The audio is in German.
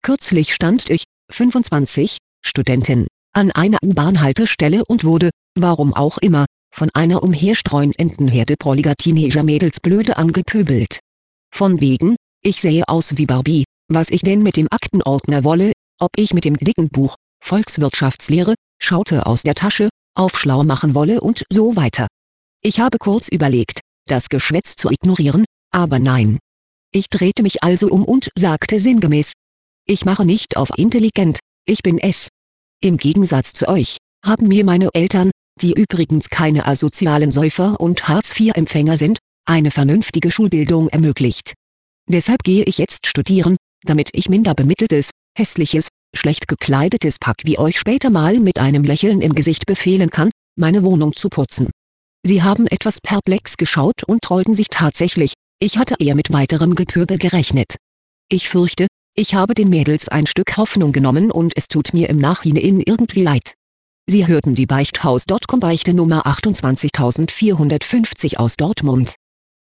Kürzlich stand ich, 25, Studentin, an einer U-Bahn-Haltestelle und wurde, warum auch immer, von einer umherstreunenden Herde prolliger Teenager-Mädels blöde angepöbelt. Von wegen, ich sähe aus wie Barbie, was ich denn mit dem Aktenordner wolle, ob ich mit dem dicken Buch, Volkswirtschaftslehre, schaute aus der Tasche, auf schlau machen wolle und so weiter. Ich habe kurz überlegt, das Geschwätz zu ignorieren, aber nein. Ich drehte mich also um und sagte sinngemäß: Ich mache nicht auf intelligent, ich bin es. Im Gegensatz zu euch, haben mir meine Eltern, die übrigens keine asozialen Säufer und Hartz-IV-Empfänger sind, eine vernünftige Schulbildung ermöglicht. Deshalb gehe ich jetzt studieren, damit ich minder bemitteltes, hässliches, schlecht gekleidetes Pack wie euch später mal mit einem Lächeln im Gesicht befehlen kann, meine Wohnung zu putzen. Sie haben etwas perplex geschaut und trollten sich tatsächlich, ich hatte eher mit weiterem Gepöbel gerechnet. Ich fürchte, ich habe den Mädels ein Stück Hoffnung genommen und es tut mir im Nachhinein irgendwie leid. Sie hörten die Beichthaus.com Beichte Nummer 28450 aus Dortmund.